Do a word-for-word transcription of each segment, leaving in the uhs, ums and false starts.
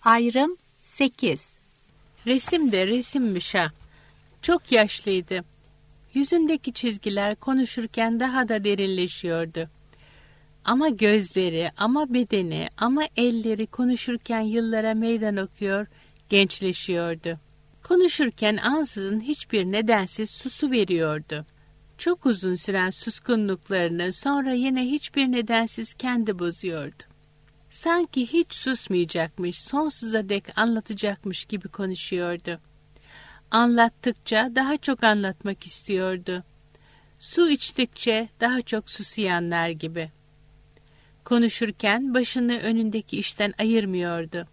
Ayrım sekiz. Resim de resimmiş ha. Çok yaşlıydı. Yüzündeki çizgiler konuşurken daha da derinleşiyordu. Ama gözleri, ama bedeni, ama elleri konuşurken yıllara meydan okuyor, gençleşiyordu. Konuşurken ansızın hiçbir nedensiz susu veriyordu. Çok uzun süren suskunluklarını sonra yine hiçbir nedensiz kendi bozuyordu. Sanki hiç susmayacakmış, sonsuza dek anlatacakmış gibi konuşuyordu. Anlattıkça daha çok anlatmak istiyordu. Su içtikçe daha çok susayanlar gibi. Konuşurken başını önündeki işten ayırmıyordu.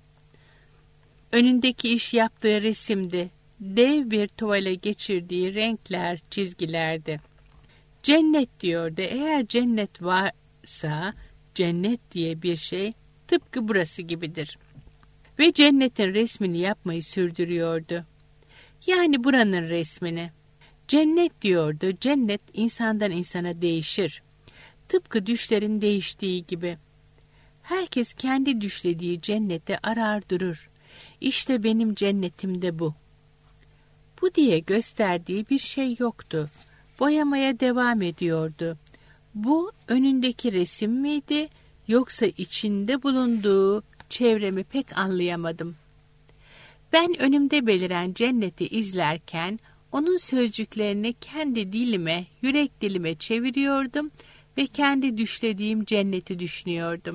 Önündeki iş yaptığı resimdi. Dev bir tuvale geçirdiği renkler, çizgilerdi. Cennet diyordu. Eğer cennet varsa cennet diye bir şey tıpkı burası gibidir. Ve cennetin resmini yapmayı sürdürüyordu. Yani buranın resmini. Cennet diyordu. Cennet insandan insana değişir. Tıpkı düşlerin değiştiği gibi. Herkes kendi düşlediği cenneti arar durur. İşte benim cennetim de bu. Bu diye gösterdiği bir şey yoktu. Boyamaya devam ediyordu. Bu önündeki resim miydi yoksa içinde bulunduğu çevremi pek anlayamadım. Ben önümde beliren cenneti izlerken onun sözcüklerini kendi dilime, yürek dilime çeviriyordum ve kendi düşlediğim cenneti düşünüyordum.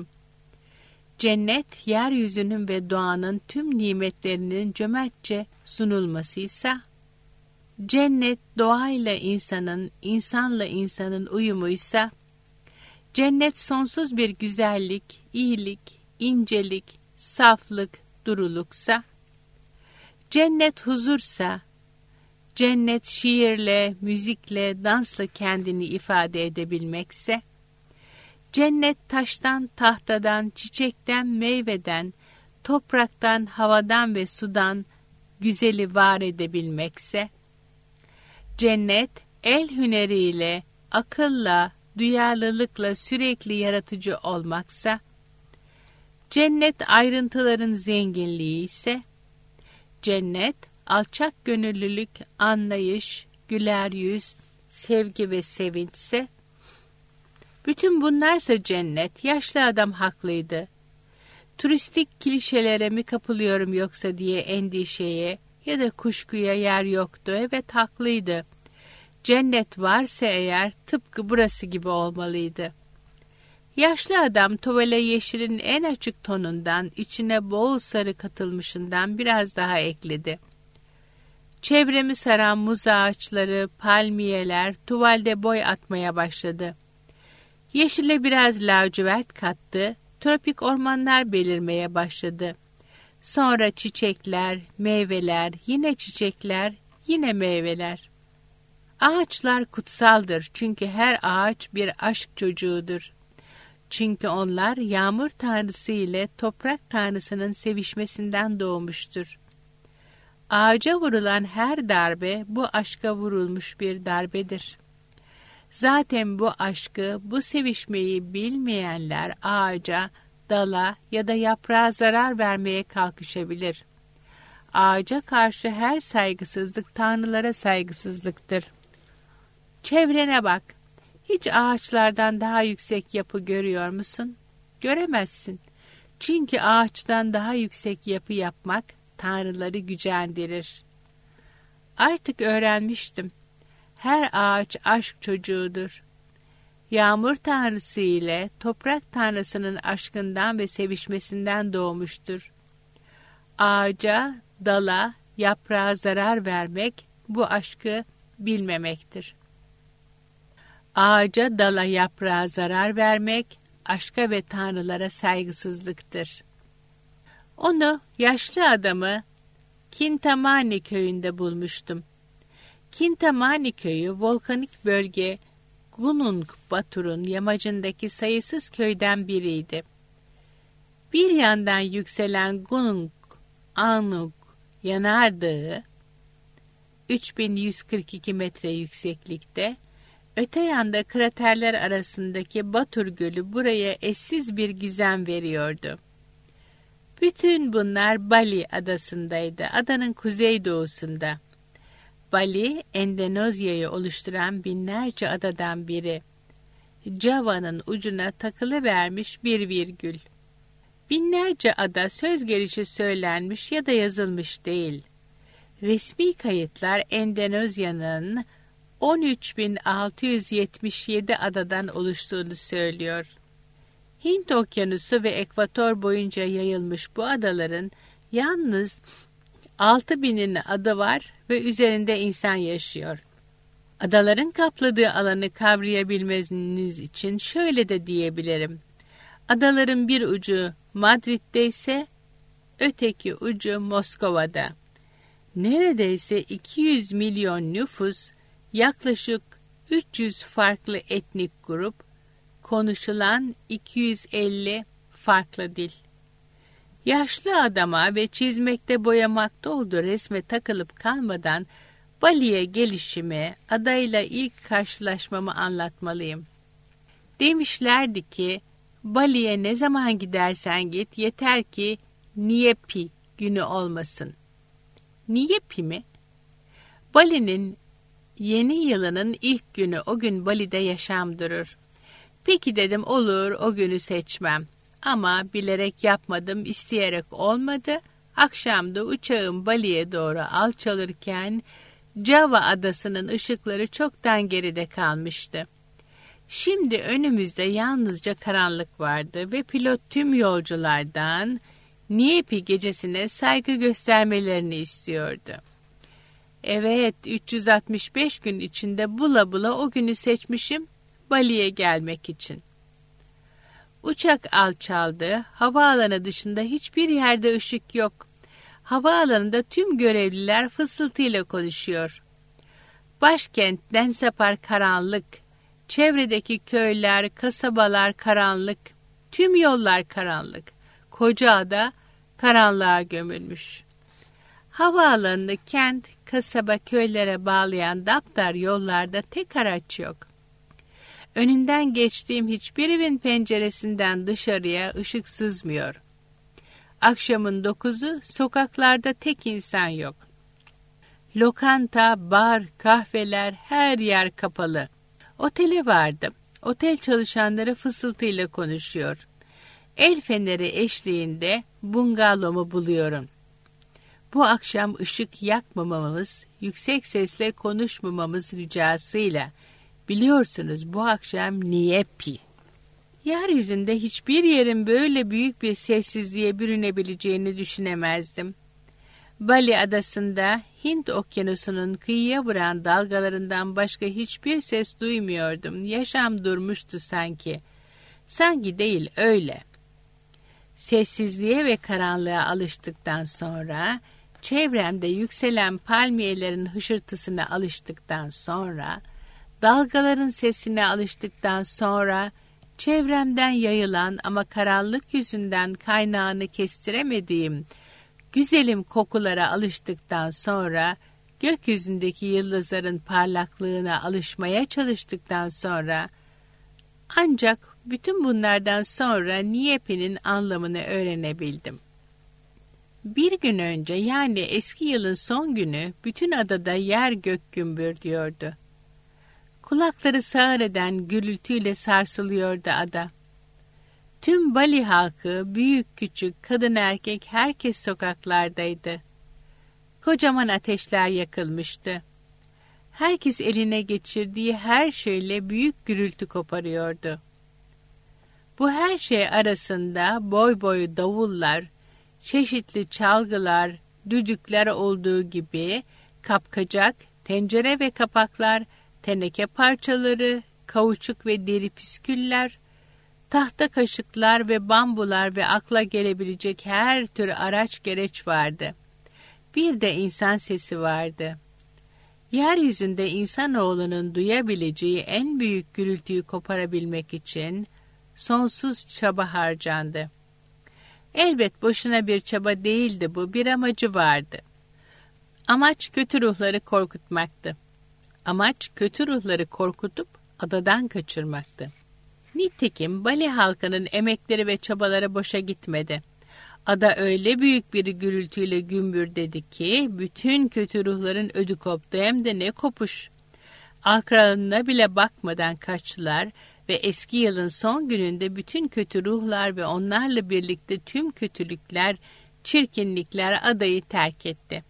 Cennet, yeryüzünün ve doğanın tüm nimetlerinin cömertçe sunulmasıysa, cennet doğayla insanın, insanla insanın uyumuysa, cennet sonsuz bir güzellik, iyilik, incelik, saflık, duruluksa, cennet huzursa, cennet şiirle, müzikle, dansla kendini ifade edebilmekse, cennet taştan, tahtadan, çiçekten, meyveden, topraktan, havadan ve sudan güzeli var edebilmekse, cennet el hüneriyle, akılla, duyarlılıkla sürekli yaratıcı olmaksa, cennet ayrıntıların zenginliği ise, cennet alçak gönüllülük, anlayış, güler yüz, sevgi ve sevinçse, bütün bunlarsa cennet. Yaşlı adam haklıydı. Turistik klişelere mi kapılıyorum yoksa diye endişeye ya da kuşkuya yer yoktu. Evet, haklıydı. Cennet varsa eğer tıpkı burası gibi olmalıydı. Yaşlı adam tuvale yeşilin en açık tonundan, içine bol sarı katılmışından biraz daha ekledi. Çevremi saran muz ağaçları, palmiyeler tuvalde boy atmaya başladı. Yeşile biraz lacivert kattı, tropik ormanlar belirmeye başladı. Sonra çiçekler, meyveler, yine çiçekler, yine meyveler. Ağaçlar kutsaldır çünkü her ağaç bir aşk çocuğudur. Çünkü onlar yağmur tanrısı ile toprak tanrısının sevişmesinden doğmuştur. Ağaca vurulan her darbe bu aşka vurulmuş bir darbedir. Zaten bu aşkı, bu sevişmeyi bilmeyenler ağaca, dala ya da yaprağa zarar vermeye kalkışabilir. Ağaca karşı her saygısızlık tanrılara saygısızlıktır. Çevrene bak. Hiç ağaçlardan daha yüksek yapı görüyor musun? Göremezsin. Çünkü ağaçtan daha yüksek yapı yapmak tanrıları gücendirir. Artık öğrenmiştim. Her ağaç aşk çocuğudur. Yağmur tanrısı ile toprak tanrısının aşkından ve sevişmesinden doğmuştur. Ağaca, dala, yaprağa zarar vermek bu aşkı bilmemektir. Ağaca, dala, yaprağa zarar vermek aşka ve tanrılara saygısızlıktır. Onu, yaşlı adamı Kintamani köyünde bulmuştum. Kintamani köyü volkanik bölge Gunung Batur'un yamacındaki sayısız köyden biriydi. Bir yandan yükselen Gunung Anug yanardağı üç bin yüz kırk iki metre yükseklikte, öte yanda kraterler arasındaki Batur Gölü buraya eşsiz bir gizem veriyordu. Bütün bunlar Bali adasındaydı, adanın kuzeydoğusunda. Bali, Endonezya'yı oluşturan binlerce adadan biri. Java'nın ucuna takılıvermiş bir virgül. Binlerce ada söz gelişi söylenmiş ya da yazılmış değil. Resmi kayıtlar Endonezya'nın on üç bin altı yüz yetmiş yedi adadan oluştuğunu söylüyor. Hint Okyanusu ve Ekvator boyunca yayılmış bu adaların yalnız altı binin adı var ve üzerinde insan yaşıyor. Adaların kapladığı alanı kavrayabilmeniz için şöyle de diyebilirim. Adaların bir ucu Madrid'de ise öteki ucu Moskova'da. Neredeyse iki yüz milyon nüfus, yaklaşık üç yüz farklı etnik grup, konuşulan iki yüz elli farklı dil. Yaşlı adama ve çizmekte boyamakta olduğu resme takılıp kalmadan Bali'ye gelişimi, adayla ilk karşılaşmamı anlatmalıyım. Demişlerdi ki, Bali'ye ne zaman gidersen git, yeter ki Nyepi günü olmasın. Nyepi mi? Bali'nin yeni yılının ilk günü, o gün Bali'de yaşam durur. Peki dedim, olur, o günü seçmem. Ama bilerek yapmadım, isteyerek olmadı. Akşamda uçağım Bali'ye doğru alçalırken Java adasının ışıkları çoktan geride kalmıştı. Şimdi önümüzde yalnızca karanlık vardı ve pilot tüm yolculardan Nyepi gecesine saygı göstermelerini istiyordu. Evet, üç yüz altmış beş gün içinde bula bula o günü seçmişim Bali'ye gelmek için. Uçak alçaldı, havaalanı dışında hiçbir yerde ışık yok. Havaalanında tüm görevliler fısıltıyla konuşuyor. Başkentten sapar karanlık, çevredeki köyler, kasabalar karanlık, tüm yollar karanlık. Koca ada karanlığa gömülmüş. Havaalanını kent, kasaba, köylere bağlayan daptar yollarda tek araç yok. Önünden geçtiğim hiçbir evin penceresinden dışarıya ışık sızmıyor. Akşamın dokuzu, sokaklarda tek insan yok. Lokanta, bar, kahveler, her yer kapalı. Otele vardım. Otel çalışanları fısıltıyla konuşuyor. El feneri eşliğinde bungalomu buluyorum. Bu akşam ışık yakmamamız, yüksek sesle konuşmamamız ricasıyla. Biliyorsunuz bu akşam Nyepi. Yeryüzünde hiçbir yerin böyle büyük bir sessizliğe bürünebileceğini düşünemezdim. Bali adasında Hint Okyanusu'nun kıyıya vuran dalgalarından başka hiçbir ses duymuyordum. Yaşam durmuştu sanki. Sanki değil, öyle. Sessizliğe ve karanlığa alıştıktan sonra, çevremde yükselen palmiyelerin hışırtısına alıştıktan sonra, dalgaların sesine alıştıktan sonra, çevremden yayılan ama karanlık yüzünden kaynağını kestiremediğim güzelim kokulara alıştıktan sonra, gökyüzündeki yıldızların parlaklığına alışmaya çalıştıktan sonra, ancak bütün bunlardan sonra Nyepi'nin anlamını öğrenebildim. Bir gün önce, yani eski yılın son günü, bütün adada yer gök gümbür diyordu. Kulakları sağır eden gürültüyle sarsılıyordu ada. Tüm Bali halkı, büyük küçük, kadın erkek, herkes sokaklardaydı. Kocaman ateşler yakılmıştı. Herkes eline geçirdiği her şeyle büyük gürültü koparıyordu. Bu her şey arasında boy boy davullar, çeşitli çalgılar, düdükler olduğu gibi kapkacak, tencere ve kapaklar, teneke parçaları, kauçuk ve deri püsküller, tahta kaşıklar ve bambular ve akla gelebilecek her tür araç gereç vardı. Bir de insan sesi vardı. Yeryüzünde insanoğlunun duyabileceği en büyük gürültüyü koparabilmek için sonsuz çaba harcandı. Elbet boşuna bir çaba değildi bu, bir amacı vardı. Amaç kötü ruhları korkutmaktı. Amaç kötü ruhları korkutup adadan kaçırmaktı. Nitekim Bali halkının emekleri ve çabaları boşa gitmedi. Ada öyle büyük bir gürültüyle gümbürdedi ki bütün kötü ruhların ödü koptu, hem de ne kopuş. Arkalarına bile bakmadan kaçtılar ve eski yılın son gününde bütün kötü ruhlar ve onlarla birlikte tüm kötülükler, çirkinlikler adayı terk etti.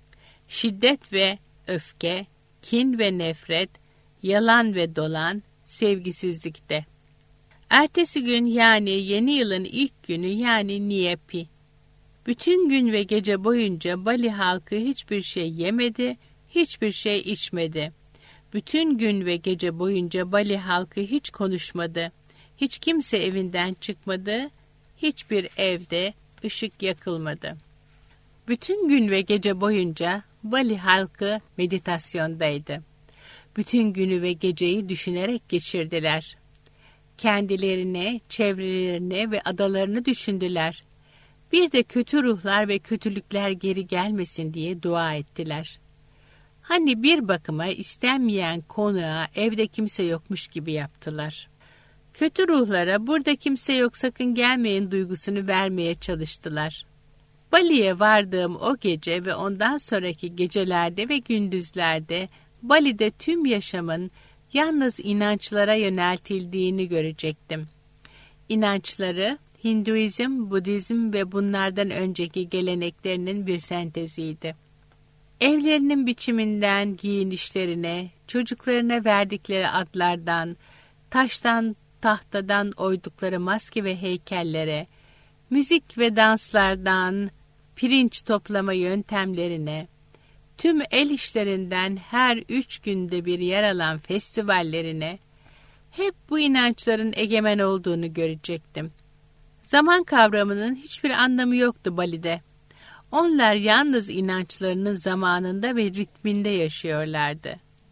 Şiddet ve öfke, kin ve nefret, yalan ve dolan, sevgisizlikte. Ertesi gün, yani yeni yılın ilk günü, yani Niepi. Bütün gün ve gece boyunca Bali halkı hiçbir şey yemedi, hiçbir şey içmedi. Bütün gün ve gece boyunca Bali halkı hiç konuşmadı. Hiç kimse evinden çıkmadı, hiçbir evde ışık yakılmadı. Bütün gün ve gece boyunca Bali halkı meditasyondaydı. Bütün günü ve geceyi düşünerek geçirdiler. Kendilerine, çevrelerine ve adalarını düşündüler. Bir de kötü ruhlar ve kötülükler geri gelmesin diye dua ettiler. Hani bir bakıma istenmeyen konağa evde kimse yokmuş gibi yaptılar. Kötü ruhlara burada kimse yok, sakın gelmeyin duygusunu vermeye çalıştılar. Bali'ye vardığım o gece ve ondan sonraki gecelerde ve gündüzlerde Bali'de tüm yaşamın yalnız inançlara yöneltildiğini görecektim. İnançları Hinduizm, Budizm ve bunlardan önceki geleneklerinin bir senteziydi. Evlerinin biçiminden giyinişlerine, çocuklarına verdikleri adlardan, taştan, tahtadan oydukları maske ve heykellere, müzik ve danslardan, pirinç toplama yöntemlerine, tüm el işlerinden her üç günde bir yer alan festivallerine, hep bu inançların egemen olduğunu görecektim. Zaman kavramının hiçbir anlamı yoktu Bali'de. Onlar yalnız inançlarının zamanında ve ritminde yaşıyorlardı.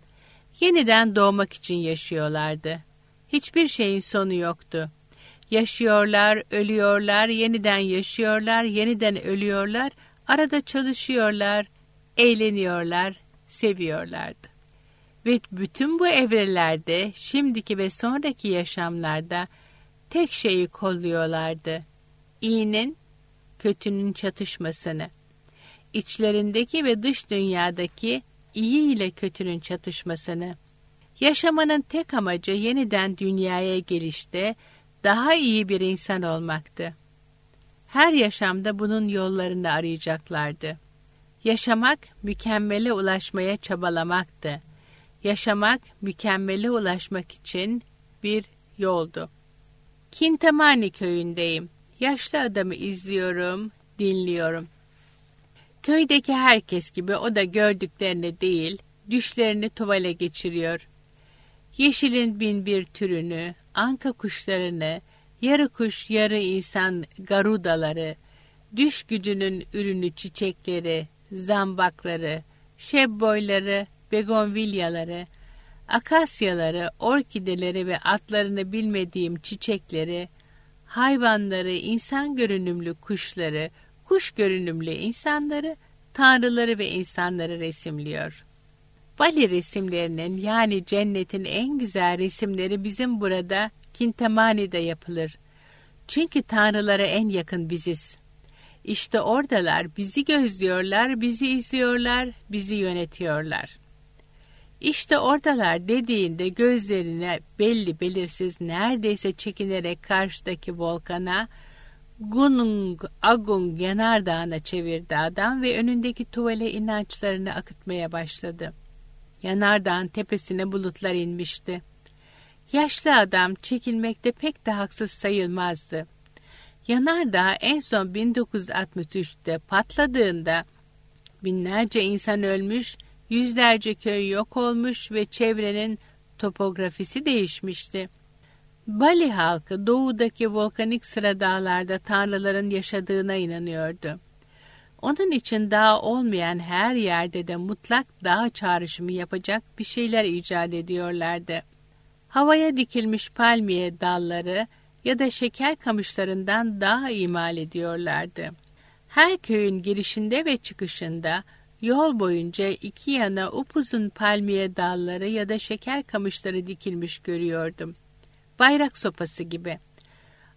Yeniden doğmak için yaşıyorlardı. Hiçbir şeyin sonu yoktu. Yaşıyorlar, ölüyorlar, yeniden yaşıyorlar, yeniden ölüyorlar, arada çalışıyorlar, eğleniyorlar, seviyorlardı. Ve bütün bu evrelerde, şimdiki ve sonraki yaşamlarda tek şeyi kolluyorlardı: İyinin, kötünün çatışmasını. İçlerindeki ve dış dünyadaki iyi ile kötünün çatışmasını. Yaşamanın tek amacı yeniden dünyaya gelişte daha iyi bir insan olmaktı. Her yaşamda bunun yollarını arayacaklardı. Yaşamak, mükemmele ulaşmaya çabalamaktı. Yaşamak, mükemmele ulaşmak için bir yoldu. Kintamani köyündeyim. Yaşlı adamı izliyorum, dinliyorum. Köydeki herkes gibi o da gördüklerini değil, düşlerini tuvale geçiriyor. Yeşilin bin bir türünü, anka kuşlarını, yarı kuş yarı insan garudaları, düş gücünün ürünü çiçekleri, zambakları, şebboyları, begonvilyaları, akasyaları, orkideleri ve adlarını bilmediğim çiçekleri, hayvanları, insan görünümlü kuşları, kuş görünümlü insanları, tanrıları ve insanları resimliyor. Bali resimlerinin, yani cennetin en güzel resimleri bizim burada Kintamani'de yapılır. Çünkü tanrılara en yakın biziz. İşte oradalar, bizi gözlüyorlar, bizi izliyorlar, bizi yönetiyorlar. İşte oradalar dediğinde gözlerine belli belirsiz, neredeyse çekinerek karşıdaki volkana, Gunung Agung yanardağına çevirdi adam ve önündeki tuvale inançlarını akıtmaya başladı. Yanardağın tepesine bulutlar inmişti. Yaşlı adam çekilmekte pek de haksız sayılmazdı. Yanardağ en son bin dokuz yüz altmış üçte patladığında binlerce insan ölmüş, yüzlerce köy yok olmuş ve çevrenin topografisi değişmişti. Bali halkı doğudaki volkanik sıra dağlarda tanrıların yaşadığına inanıyordu. Onun için dağ olmayan her yerde de mutlak dağ çağrışımı yapacak bir şeyler icat ediyorlardı. Havaya dikilmiş palmiye dalları ya da şeker kamışlarından dağ imal ediyorlardı. Her köyün girişinde ve çıkışında yol boyunca iki yana upuzun palmiye dalları ya da şeker kamışları dikilmiş görüyordum. Bayrak sopası gibi.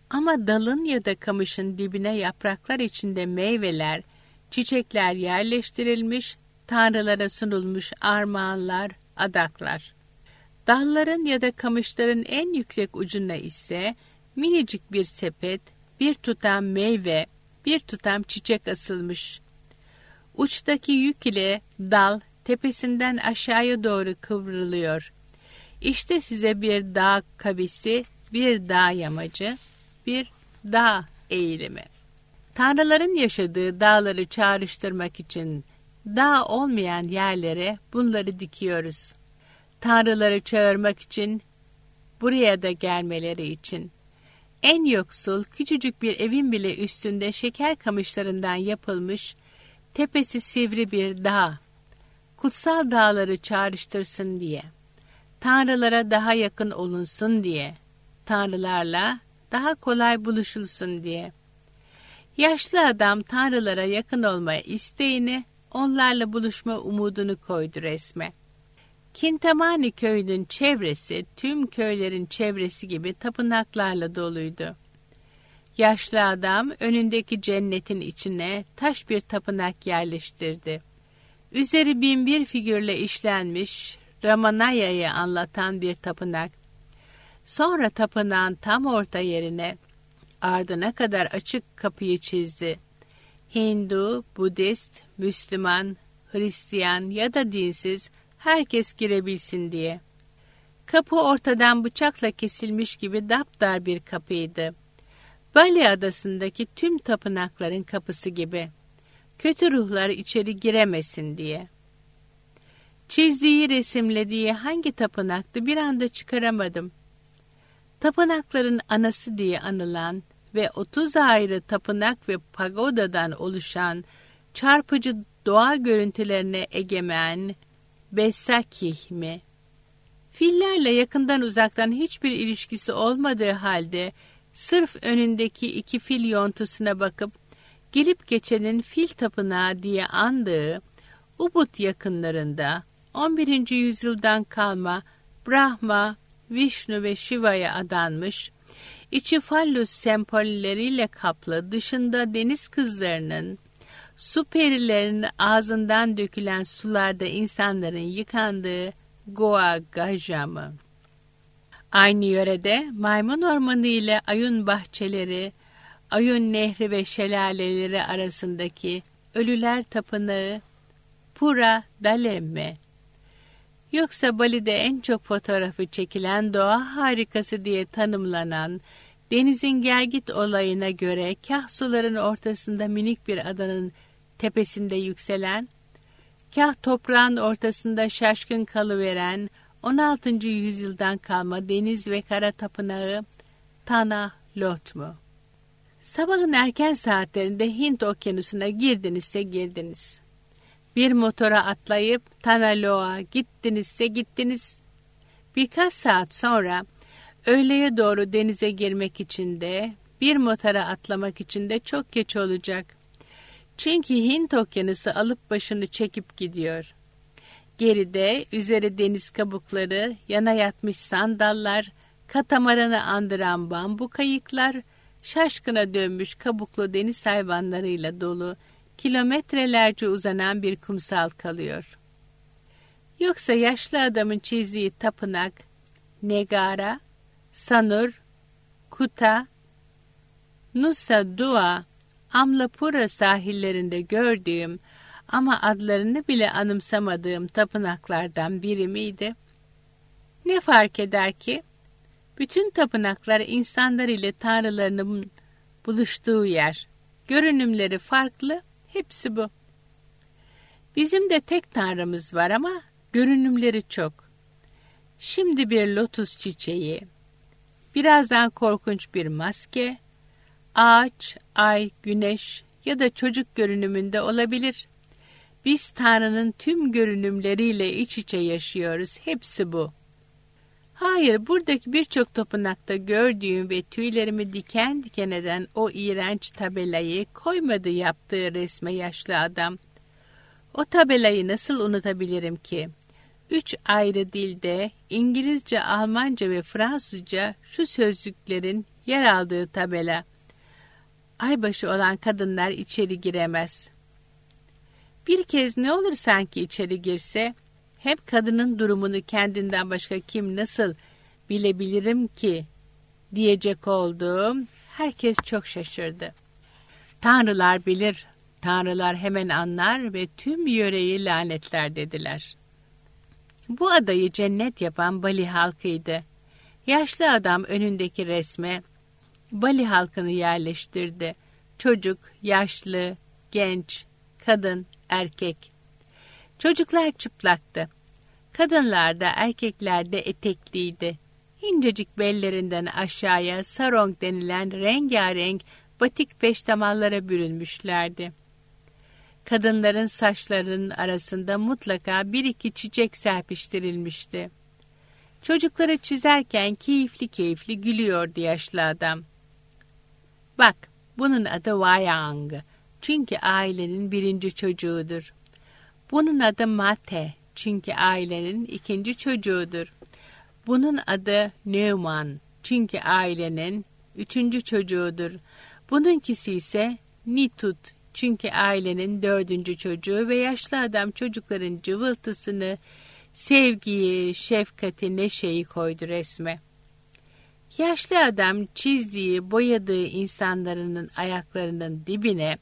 Ama dalın ya da kamışın dibine yapraklar içinde meyveler, çiçekler yerleştirilmiş, tanrılara sunulmuş armağanlar, adaklar. Dalların ya da kamışların en yüksek ucuna ise minicik bir sepet, bir tutam meyve, bir tutam çiçek asılmış. Uçtaki yük ile dal tepesinden aşağıya doğru kıvrılıyor. İşte size bir dağ kabisi, bir dağ yamacı, bir dağ eğilimi. Tanrıların yaşadığı dağları çağrıştırmak için dağ olmayan yerlere bunları dikiyoruz. Tanrıları çağırmak için, buraya da gelmeleri için. En yoksul, küçücük bir evin bile üstünde şeker kamışlarından yapılmış, tepesi sivri bir dağ. Kutsal dağları çağrıştırsın diye. Tanrılara daha yakın olunsun diye. Tanrılarla daha kolay buluşulsun diye. Yaşlı adam tanrılara yakın olma isteğini, onlarla buluşma umudunu koydu resme. Kintamani köyünün çevresi tüm köylerin çevresi gibi tapınaklarla doluydu. Yaşlı adam önündeki cennetin içine taş bir tapınak yerleştirdi. Üzeri binbir figürle işlenmiş Ramanaya'yı anlatan bir tapınak. Sonra tapınağın tam orta yerine ardına kadar açık kapıyı çizdi. Hindu, Budist, Müslüman, Hristiyan ya da dinsiz herkes girebilsin diye. Kapı ortadan bıçakla kesilmiş gibi dapdar bir kapıydı. Bali adasındaki tüm tapınakların kapısı gibi. Kötü ruhlar içeri giremesin diye. Çizdiği, resimlediği hangi tapınaktı bir anda çıkaramadım. Tapınakların anası diye anılan ve otuz ayrı tapınak ve pagodadan oluşan çarpıcı doğa görüntülerine egemen Besakih mi? Fillerle yakından uzaktan hiçbir ilişkisi olmadığı halde sırf önündeki iki fil yontusuna bakıp gelip geçenin fil tapınağı diye andığı Ubud yakınlarında on birinci yüzyıldan kalma Brahma, Vishnu ve Shiva'ya adanmış, içi fallus sembolleriyle kaplı, dışında deniz kızlarının, su perilerinin ağzından dökülen sularda insanların yıkandığı Goa Gajamı. Aynı yörede maymun ormanı ile Ayun bahçeleri, Ayun nehri ve şelaleleri arasındaki ölüler tapınağı Pura Dalemme. Yoksa Bali'de en çok fotoğrafı çekilen doğa harikası diye tanımlanan denizin gelgit olayına göre kah suların ortasında minik bir adanın tepesinde yükselen, kah toprağın ortasında şaşkın kalıveren on altıncı yüzyıldan kalma deniz ve kara tapınağı Tana Lot mu? Sabahın erken saatlerinde Hint okyanusuna girdinizse girdiniz. Bir motora atlayıp Tanaloa gittinizse gittiniz. Birkaç saat sonra öğleye doğru denize girmek için de bir motora atlamak için de çok geç olacak. Çünkü Hint okyanusu alıp başını çekip gidiyor. Geride üzeri deniz kabukları, yana yatmış sandallar, katamaranı andıran bambu kayıklar, şaşkına dönmüş kabuklu deniz hayvanlarıyla dolu, kilometrelerce uzanan bir kumsal kalıyor. Yoksa yaşlı adamın çizdiği tapınak, Negara, Sanur, Kuta, Nusa Dua, Amlapura sahillerinde gördüğüm ama adlarını bile anımsamadığım tapınaklardan biri miydi? Ne fark eder ki? Bütün tapınaklar insanlar ile tanrılarının buluştuğu yer. Görünümleri farklı, hepsi bu. Bizim de tek tanrımız var ama görünümleri çok. Şimdi bir lotus çiçeği, birazdan korkunç bir maske, ağaç, ay, güneş ya da çocuk görünümünde olabilir. Biz Tanrı'nın tüm görünümleriyle iç içe yaşıyoruz. Hepsi bu. Hayır, buradaki birçok tapınakta gördüğüm ve tüylerimi diken diken eden o iğrenç tabelayı koymadı yaptığı resme yaşlı adam. O tabelayı nasıl unutabilirim ki? Üç ayrı dilde, İngilizce, Almanca ve Fransızca şu sözcüklerin yer aldığı tabela. Aybaşı olan kadınlar içeri giremez. Bir kez ne olur sanki içeri girse, hep kadının durumunu kendinden başka kim nasıl bilebilirim ki diyecek olduğum herkes çok şaşırdı. Tanrılar bilir, tanrılar hemen anlar ve tüm yöreyi lanetler dediler. Bu adayı cennet yapan Bali halkıydı. Yaşlı adam önündeki resme Bali halkını yerleştirdi. Çocuk, yaşlı, genç, kadın, erkek. Çocuklar çıplaktı. Kadınlar da erkekler de etekliydi. İncecik bellerinden aşağıya sarong denilen rengarenk batik peştemallara bürünmüşlerdi. Kadınların saçlarının arasında mutlaka bir iki çiçek serpiştirilmişti. Çocukları çizerken keyifli keyifli gülüyordu yaşlı adam. Bak, bunun adı Wayang, çünkü ailenin birinci çocuğudur. Bunun adı Mate, çünkü ailenin ikinci çocuğudur. Bunun adı Newman, çünkü ailenin üçüncü çocuğudur. Bununkisi ise Nitut, çünkü ailenin dördüncü çocuğu ve yaşlı adam çocukların cıvıltısını, sevgiyi, şefkati, neşeyi koydu resme. Yaşlı adam çizdiği, boyadığı insanların ayaklarının dibine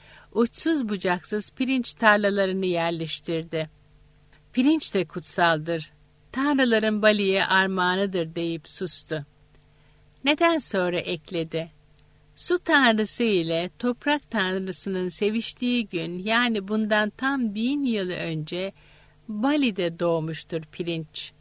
uçsuz bucaksız pirinç tarlalarını yerleştirdi. Pirinç de kutsaldır, tanrıların Bali'ye armağanıdır deyip sustu. Neden sonra ekledi? Su tanrısı ile toprak tanrısının seviştiği gün, yani bundan tam bin yıl önce Bali'de doğmuştur pirinç.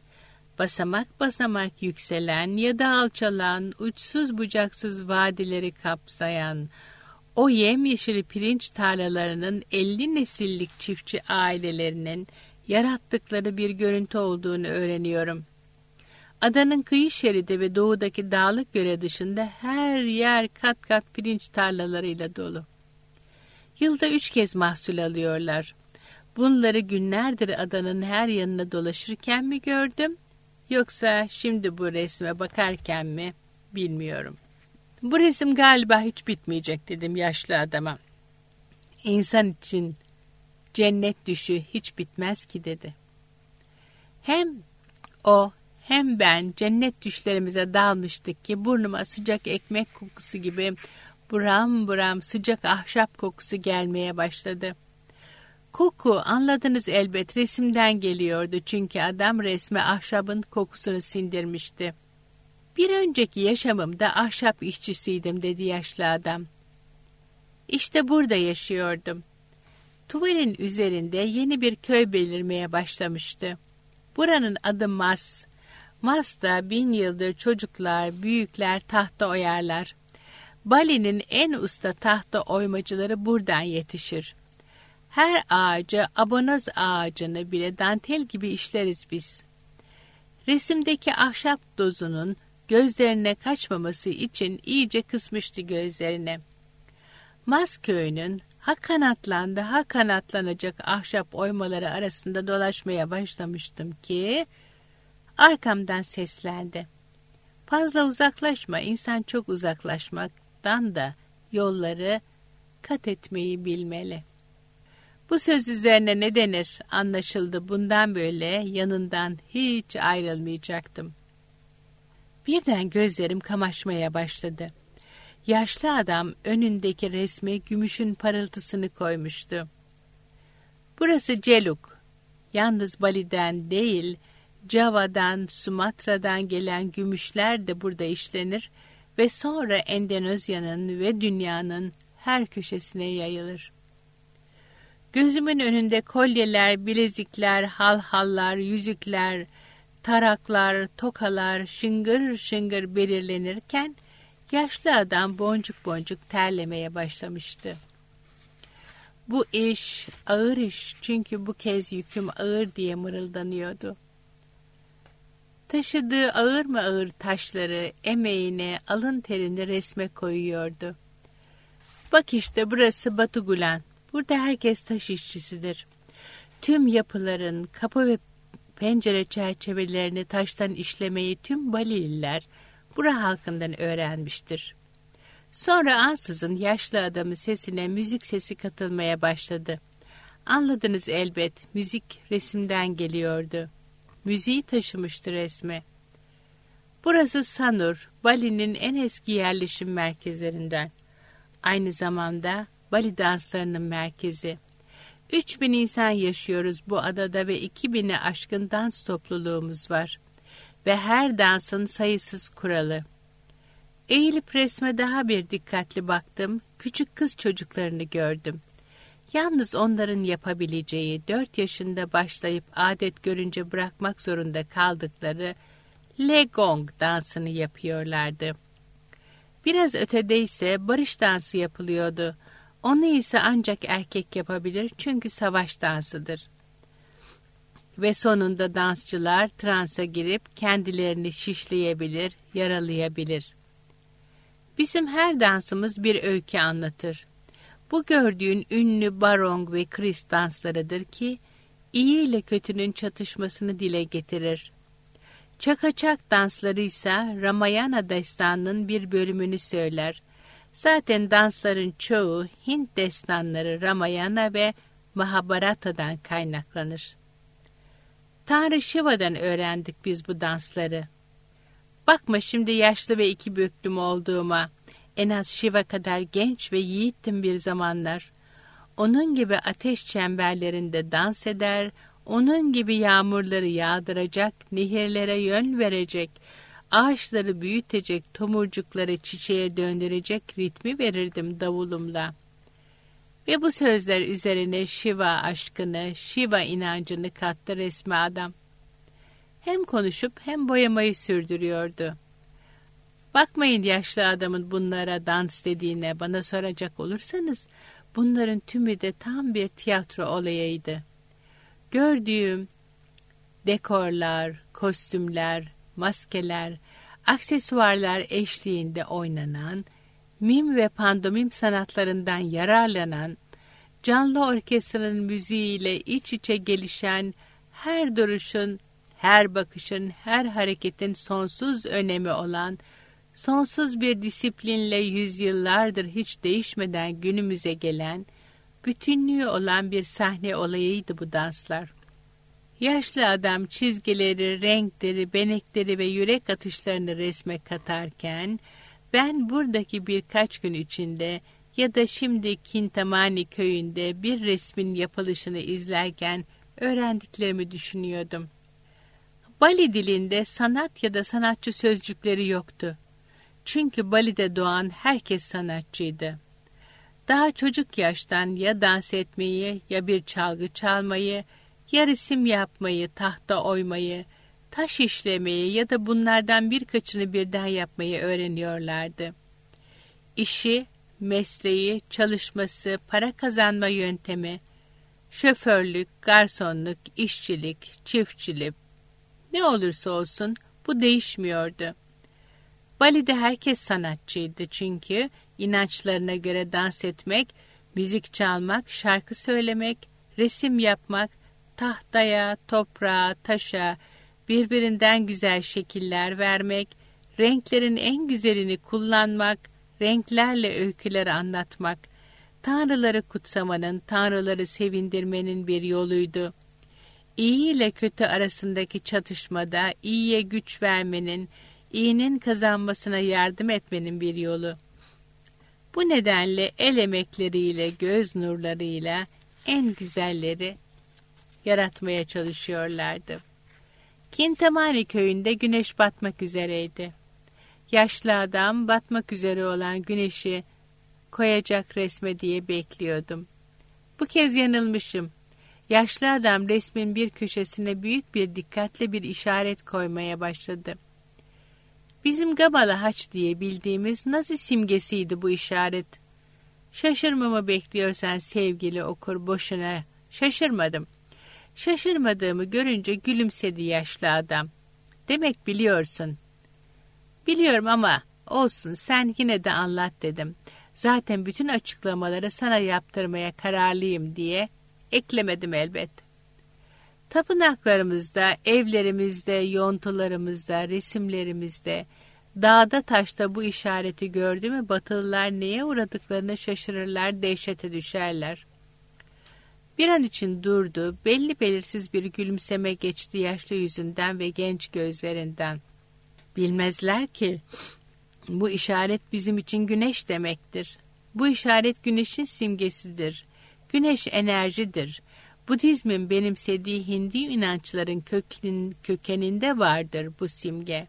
Basamak basamak yükselen ya da alçalan, uçsuz bucaksız vadileri kapsayan o yemyeşil pirinç tarlalarının elli nesillik çiftçi ailelerinin yarattıkları bir görüntü olduğunu öğreniyorum. Adanın kıyı şeridi ve doğudaki dağlık göre dışında her yer kat kat pirinç tarlalarıyla dolu. Yılda üç kez mahsul alıyorlar. Bunları günlerdir adanın her yanına dolaşırken mi gördüm, yoksa şimdi bu resme bakarken mi bilmiyorum. Bu resim galiba hiç bitmeyecek dedim yaşlı adama. İnsan için cennet düşü hiç bitmez ki dedi. Hem o hem ben cennet düşlerimize dalmıştık ki burnuma sıcak ekmek kokusu gibi buram buram sıcak ahşap kokusu gelmeye başladı. Koku, anladınız elbet, resimden geliyordu çünkü adam resme ahşabın kokusunu sindirmişti. Bir önceki yaşamımda ahşap işçisiydim dedi yaşlı adam. İşte burada yaşıyordum. Tuvalin üzerinde yeni bir köy belirmeye başlamıştı. Buranın adı Mas. Mas'ta bin yıldır çocuklar, büyükler tahta oyarlar. Bali'nin en usta tahta oymacıları buradan yetişir. Her ağacı, abonoz ağacını bile dantel gibi işleriz biz. Resimdeki ahşap dozunun gözlerine kaçmaması için iyice kısmıştı gözlerine. Mas köyünün ha kanatlandı ha kanatlanacak ahşap oymaları arasında dolaşmaya başlamıştım ki arkamdan seslendi. Fazla uzaklaşma, insan çok uzaklaşmaktan da yolları kat etmeyi bilmeli. Bu söz üzerine ne denir anlaşıldı, bundan böyle yanından hiç ayrılmayacaktım. Birden gözlerim kamaşmaya başladı. Yaşlı adam önündeki resme gümüşün parıltısını koymuştu. Burası Celuk. Yalnız Bali'den değil, Java'dan, Sumatra'dan gelen gümüşler de burada işlenir ve sonra Endonezya'nın ve dünyanın her köşesine yayılır. Gözümün önünde kolyeler, bilezikler, halhallar, yüzükler, taraklar, tokalar şıngır şıngır belirlenirken yaşlı adam boncuk boncuk terlemeye başlamıştı. Bu iş ağır iş, çünkü bu kez yüküm ağır diye mırıldanıyordu. Taşıdığı ağır mı ağır taşları, emeğini, alın terini resme koyuyordu. Bak işte burası Batugulan. Burada herkes taş işçisidir. Tüm yapıların kapı ve pencere çerçevelerini taştan işlemeyi tüm Balililer bura halkından öğrenmiştir. Sonra ansızın yaşlı adamın sesine müzik sesi katılmaya başladı. Anladınız elbet, müzik resimden geliyordu. Müziği taşımıştı resme. Burası Sanur, Bali'nin en eski yerleşim merkezlerinden. Aynı zamanda Bali danslarının merkezi. Üç bin insan yaşıyoruz bu adada ve iki bini aşkın dans topluluğumuz var. Ve her dansın sayısız kuralı. Eğilip resme daha bir dikkatli baktım, küçük kız çocuklarını gördüm. Yalnız onların yapabileceği, dört yaşında başlayıp adet görünce bırakmak zorunda kaldıkları Legong dansını yapıyorlardı. Biraz ötede ise barış dansı yapılıyordu. Onu ise ancak erkek yapabilir çünkü savaş dansıdır. Ve sonunda dansçılar transa girip kendilerini şişleyebilir, yaralayabilir. Bizim her dansımız bir öykü anlatır. Bu gördüğün ünlü barong ve kris danslarıdır ki, iyi ile kötünün çatışmasını dile getirir. Çakaçak dansları ise Ramayana destanının bir bölümünü söyler. Zaten dansların çoğu Hint destanları Ramayana ve Mahabharata'dan kaynaklanır. Tanrı Shiva'dan öğrendik biz bu dansları. Bakma şimdi yaşlı ve iki büklüm olduğuma. En az Shiva kadar genç ve yiğittim bir zamanlar. Onun gibi ateş çemberlerinde dans eder, onun gibi yağmurları yağdıracak, nehirlere yön verecek, ağaçları büyütecek, tomurcukları çiçeğe döndürecek ritmi verirdim davulumla. Ve bu sözler üzerine Shiva aşkını, Shiva inancını kattı resme adam. Hem konuşup hem boyamayı sürdürüyordu. Bakmayın yaşlı adamın bunlara dans dediğine, bana soracak olursanız bunların tümü de tam bir tiyatro olayıydı. Gördüğüm dekorlar, kostümler, maskeler, aksesuarlar eşliğinde oynanan, mim ve pandomim sanatlarından yararlanan, canlı orkestranın müziğiyle iç içe gelişen her duruşun, her bakışın, her hareketin sonsuz önemi olan, sonsuz bir disiplinle yüzyıllardır hiç değişmeden günümüze gelen, bütünlüğü olan bir sahne olayıydı bu danslar. Yaşlı adam çizgileri, renkleri, benekleri ve yürek atışlarını resme katarken, ben buradaki birkaç gün içinde ya da şimdi Kintamani köyünde bir resmin yapılışını izlerken öğrendiklerimi düşünüyordum. Bali dilinde sanat ya da sanatçı sözcükleri yoktu. Çünkü Bali'de doğan herkes sanatçıydı. Daha çocuk yaştan ya dans etmeyi, ya bir çalgı çalmayı, ya resim yapmayı, tahta oymayı, taş işlemeyi ya da bunlardan birkaçını birden yapmayı öğreniyorlardı. İşi, mesleği, çalışması, para kazanma yöntemi, şoförlük, garsonluk, işçilik, çiftçilik, ne olursa olsun bu değişmiyordu. Bali'de herkes sanatçıydı çünkü inançlarına göre dans etmek, müzik çalmak, şarkı söylemek, resim yapmak, tahtaya, toprağa, taşa birbirinden güzel şekiller vermek, renklerin en güzelini kullanmak, renklerle öyküleri anlatmak, tanrıları kutsamanın, tanrıları sevindirmenin bir yoluydu. İyi ile kötü arasındaki çatışmada iyiye güç vermenin, iyinin kazanmasına yardım etmenin bir yolu. Bu nedenle el emekleriyle, göz nurlarıyla en güzelleri yaratmaya çalışıyorlardı. Kintamani köyünde güneş batmak üzereydi. Yaşlı adam batmak üzere olan güneşi koyacak resme diye bekliyordum. Bu kez yanılmışım. Yaşlı adam resmin bir köşesine büyük bir dikkatle bir işaret koymaya başladı. Bizim Gabala haç diye bildiğimiz Nazi simgesiydi bu işaret. Şaşırmamı bekliyorsan sevgili okur boşuna. Şaşırmadım. Şaşırmadığımı görünce gülümsedi yaşlı adam. Demek biliyorsun. Biliyorum ama olsun sen yine de anlat dedim. Zaten bütün açıklamaları sana yaptırmaya kararlıyım diye eklemedim elbet. Tapınaklarımızda, evlerimizde, yontularımızda, resimlerimizde, Dağda taşta bu işareti gördü mü Batılılar neye uğradıklarını şaşırırlar, dehşete düşerler. Bir an için durdu, belli belirsiz bir gülümseme geçti yaşlı yüzünden ve genç gözlerinden. Bilmezler ki bu işaret bizim için güneş demektir. Bu işaret güneşin simgesidir. Güneş enerjidir. Budizmin benimsediği Hindi inançların kökenin, kökeninde vardır bu simge.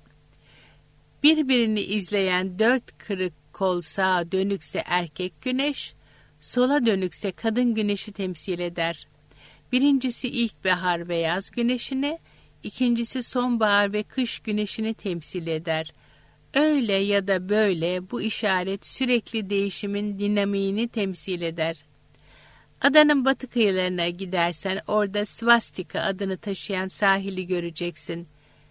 Birbirini izleyen dört kırık kol sağa dönükse erkek güneş, sola dönükse kadın güneşi temsil eder. Birincisi ilkbahar ve yaz güneşini, ikincisi sonbahar ve kış güneşini temsil eder. Öyle ya da böyle bu işaret sürekli değişimin dinamiğini temsil eder. Adanın batı kıyılarına gidersen orada Svastika adını taşıyan sahili göreceksin.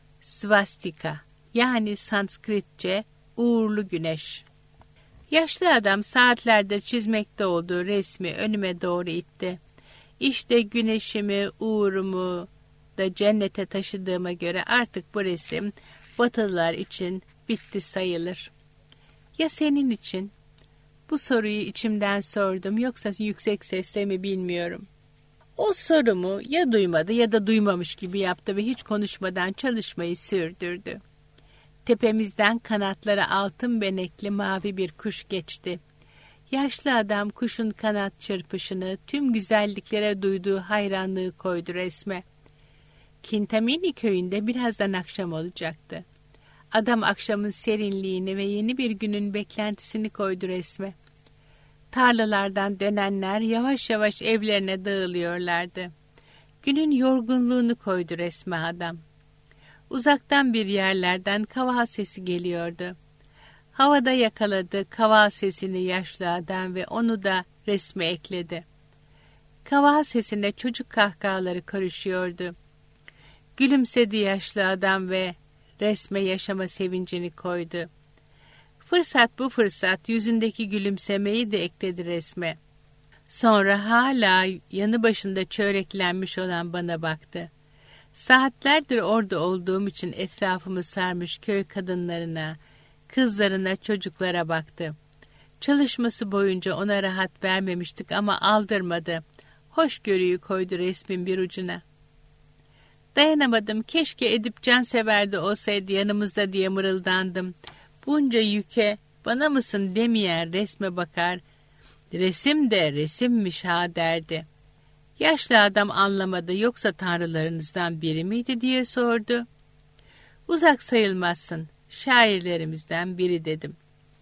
Svastika yani Sanskritçe uğurlu güneş. Yaşlı adam saatlerdir çizmekte olduğu resmi önüme doğru itti. İşte güneşimi, uğurumu da cennete taşıdığıma göre artık bu resim Batılılar için bitti sayılır. Ya senin için? Bu soruyu içimden sordum, yoksa yüksek sesle mi bilmiyorum. O sorumu ya duymadı ya da duymamış gibi yaptı ve hiç konuşmadan çalışmayı sürdürdü. Tepemizden kanatları altın benekli mavi bir kuş geçti. Yaşlı adam kuşun kanat çırpışını, tüm güzelliklere duyduğu hayranlığı koydu resme. Kintamini köyünde birazdan akşam olacaktı. Adam akşamın serinliğini ve yeni bir günün beklentisini koydu resme. Tarlalardan dönenler yavaş yavaş evlerine dağılıyorlardı. Günün yorgunluğunu koydu resme adam. Uzaktan bir yerlerden kaval sesi geliyordu. Havada yakaladı kaval sesini yaşlı adam ve onu da resme ekledi. Kaval sesinde çocuk kahkahaları karışıyordu. Gülümsedi yaşlı adam ve resme yaşama sevincini koydu. Fırsat bu fırsat yüzündeki gülümsemeyi de ekledi resme. Sonra hala yanı başında çöreklenmiş olan bana baktı. Saatlerdir orada olduğum için etrafımı sarmış köy kadınlarına, kızlarına, çocuklara baktı. Çalışması boyunca ona rahat vermemiştik ama aldırmadı. Hoşgörüyü koydu resmin bir ucuna. Dayanamadım, keşke Edip Cansever de olsaydı yanımızda diye mırıldandım. Bunca yüke bana mısın demeyen resme bakar, resim de resimmiş ha derdi. Yaşlı adam anlamadı, yoksa tanrılarınızdan biri miydi diye sordu. Uzak sayılmazsın, şairlerimizden biri dedim.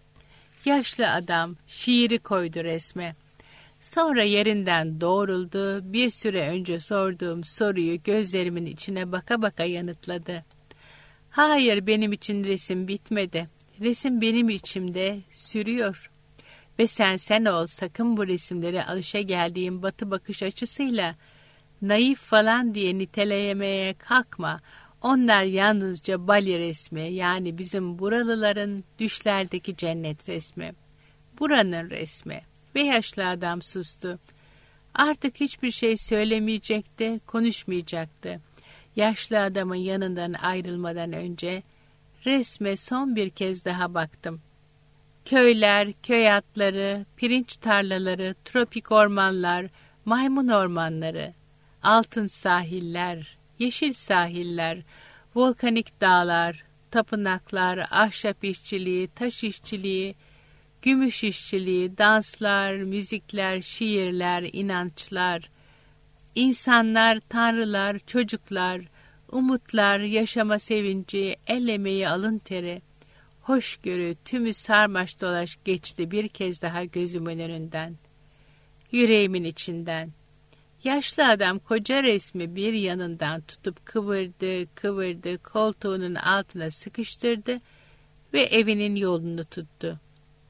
Yaşlı adam şiiri koydu resme. Sonra yerinden doğruldu, bir süre önce sorduğum soruyu gözlerimin içine baka baka yanıtladı. Hayır, benim için resim bitmedi. Resim benim içimde sürüyor. Ve sen sen ol, sakın bu resimlere alışa geldiğim batı bakış açısıyla naif falan diye niteleyemeye kalkma. Onlar yalnızca Bali resmi, yani bizim buralıların düşlerdeki cennet resmi. Buranın resmi. Ve yaşlı adam sustu. Artık hiçbir şey söylemeyecekti, konuşmayacaktı. Yaşlı adamın yanından ayrılmadan önce resme son bir kez daha baktım. Köyler, köy atları, pirinç tarlaları, tropik ormanlar, maymun ormanları, altın sahiller, yeşil sahiller, volkanik dağlar, tapınaklar, ahşap işçiliği, taş işçiliği, gümüş işçiliği, danslar, müzikler, şiirler, inançlar, insanlar, tanrılar, çocuklar, umutlar, yaşama sevinci, el emeği, alın teri, hoşgörü, tümü sarmaş dolaş geçti bir kez daha gözümün önünden, yüreğimin içinden. Yaşlı adam koca resmi bir yanından tutup kıvırdı, kıvırdı, koltuğunun altına sıkıştırdı ve evinin yolunu tuttu.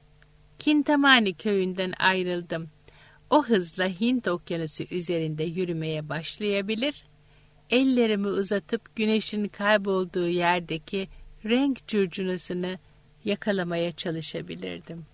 Kintamani köyünden ayrıldım. O hızla Hint okyanusu üzerinde yürümeye başlayabilir, ellerimi uzatıp güneşin kaybolduğu yerdeki renk curcunasını yakalamaya çalışabilirdim.